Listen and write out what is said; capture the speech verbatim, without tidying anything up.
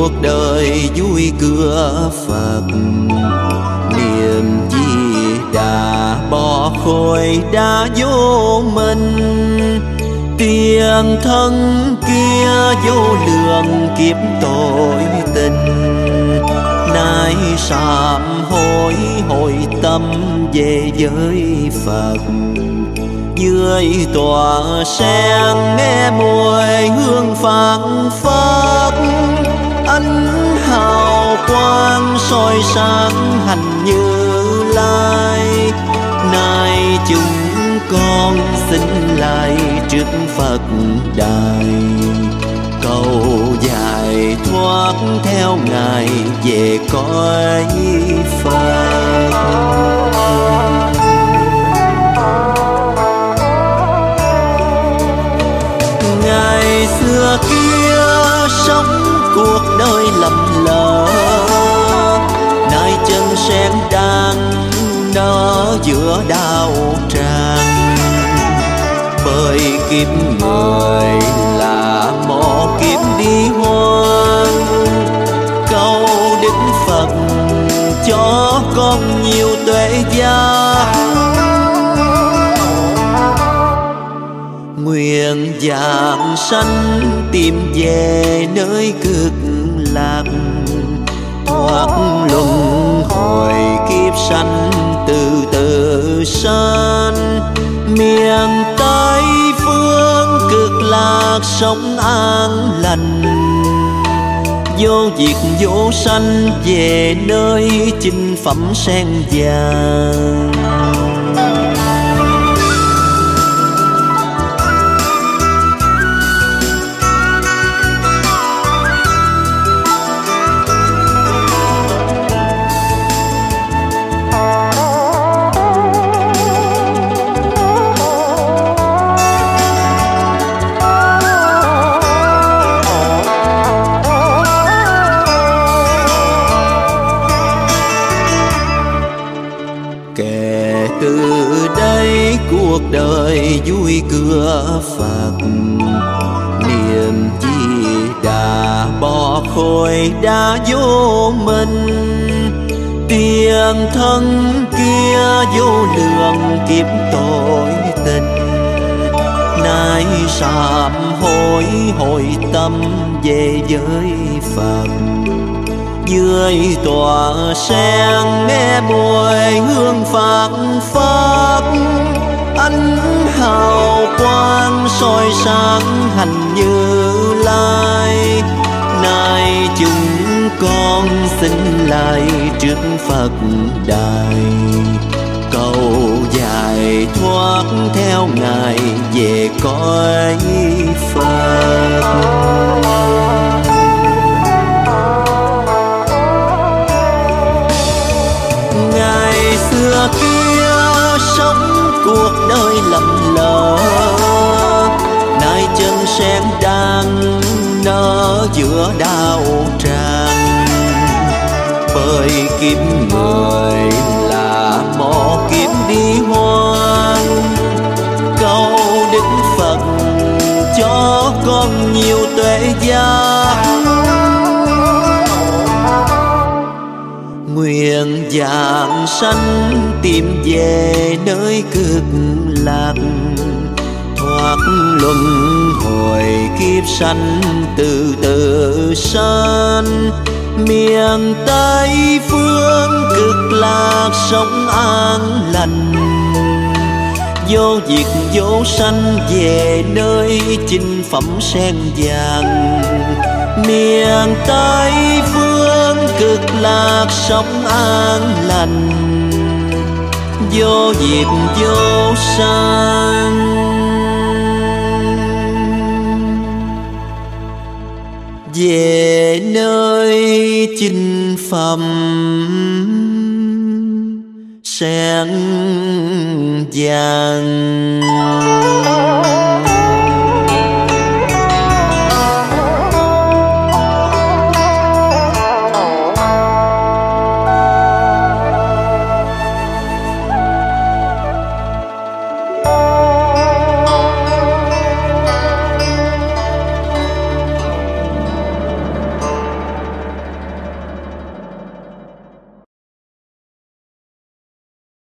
cuộc đời vui cửa Phật. Niệm chi đã bỏ khối đã vô mình, tiền thân kia vô lượng kiếp tội tình. Nay sám hối hồi tâm về với Phật, dưới tòa sen nghe mùi hương phảng phất. Ánh hào quang soi sáng hành Như Lai, nay chúng con xin lại trước Phật đài, cầu giải thoát theo Ngài về cõi Phật. Ngày xưa kia sống cuộc đời lầm lỡ, nay chân sen đang nở giữa đạo tràng. Bởi kiếp người là một kiếp đi hoang, cầu Đức Phật cho con nhiều tuệ giác. Nguyện dạng sanh tìm về nơi cực lạc, thoát luân hồi kiếp sanh từ từ sanh. Miền Tây phương cực lạc sống an lành, vô diệt vô sanh về nơi chinh phẩm sen vàng. Từ đây cuộc đời vui cửa Phật. Niệm chi đã bỏ khối đã vô mình, tiền thân kia vô lượng kiếp tội tình. Nay sám hối hồi tâm về với Phật, dưới tòa sen nghe mùi hương phảng phất. Ánh hào quang soi sáng hành Như Lai, nay chúng con xin lại trước Phật đài, cầu giải thoát theo Ngài về cõi Phật. Xưa kia sống cuộc đời lầm lỡ, nay chân sen đang nở giữa đạo tràng. Bởi kiếp người là một kiếp đi hoang, cầu Đức Phật cho con nhiều tuệ giác. Nguyện dạng sanh tìm về nơi cực lạc, thoát luân hồi kiếp sanh từ từ sanh. Miền Tây phương cực lạc sống an lành, vô diệt vô sanh về nơi chinh phẩm sen vàng. Miền Tây phương cực lạc sống an lành, vô diệt vô sanh về nơi chinh phẩm sen vàng.